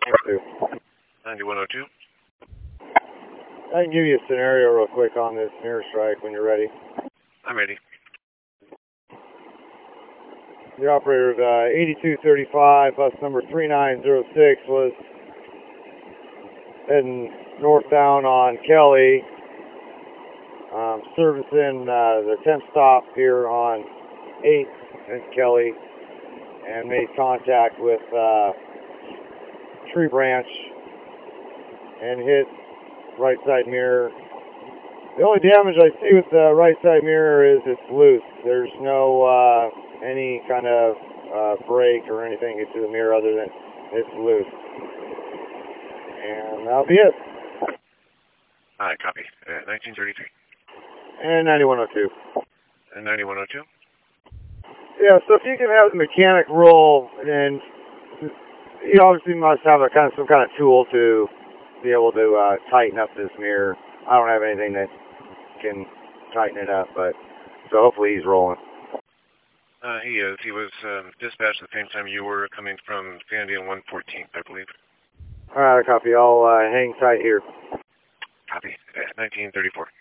9102. I can give you a scenario real quick on this mirror strike when you're ready. I'm ready. The operator of 8235, bus number 3906, was heading northbound on Kelly, servicing the temp stop here on 8th and Kelly, and made contact with Tree Branch and hit right side mirror. The only damage I see with the right side mirror is it's loose. There's no any kind of break or anything into the mirror other than it's loose. And that'll be it. Alright, copy. 1933. And 9102. And 9102. Yeah, so if you can have the mechanic roll, and you obviously must have some kind of tool to be able to tighten up this mirror. I don't have anything that can tighten it up, but so hopefully he's rolling. He is. He was dispatched at the same time you were, coming from Sandy and 114th, I believe. All right, copy. I'll hang tight here. Copy. 1934.